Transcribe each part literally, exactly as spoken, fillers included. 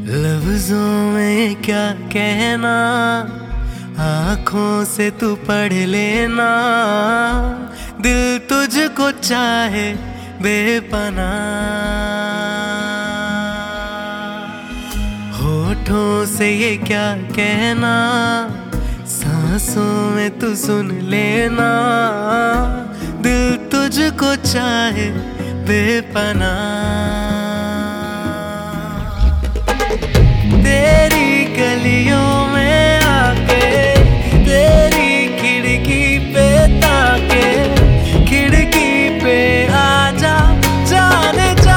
लफ्जों में क्या कहना, आँखों से तू पढ़ लेना। दिल तुझको चाहे बेपनाह, होठों से ये क्या कहना, सांसों में तू सुन लेना। दिल तुझको चाहे बेपनाह। तेरी गलियों में आके, तेरी खिड़की पे ताके, खिड़की पे आजा जाने जा।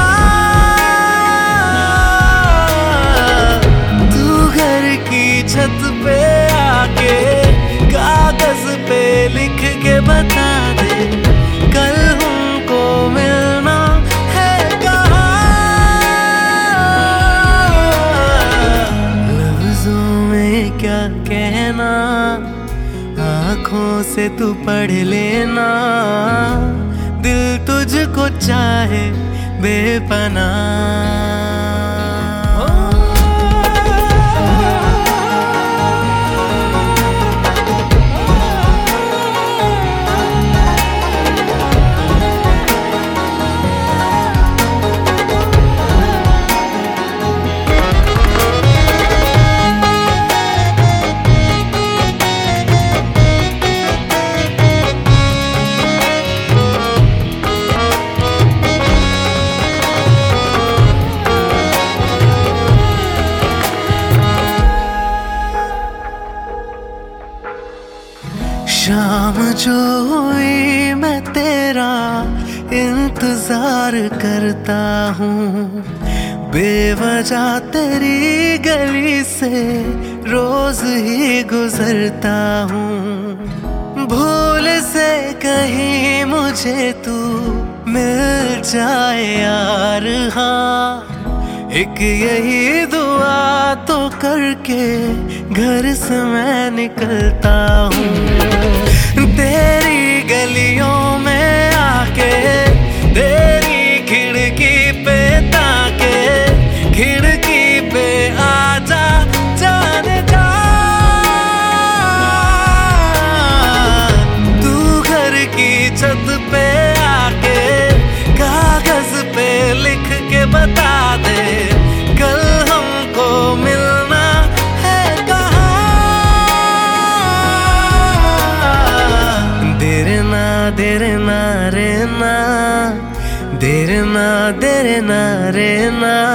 तू घर की छत पे आके कागज पे लिख के बता दे, कल हमको मिलना है कहाँ। लफ्जों में क्या कहना, आँखों से तू पढ़ लेना। दिल तुझको चाहे बेपनाह। शाम जो हुई मैं तेरा इंतजार करता हूँ, बेवजह तेरी गली से रोज ही गुजरता हूँ। भूल से कहीं मुझे तू मिल जाए यार, हाँ एक यही दुआ तो करके घर से मैं निकलता हूँ। तेरी गलियों में आके, तेरी खिड़की पे ताके, खिड़की पे आजा जाने जा। तू घर की छत पे आके कागज पे लिख के बता दे, कल हमको मिलना है कहाँ। देर ना देर ना रे ना, देर ना देर ना रे ना।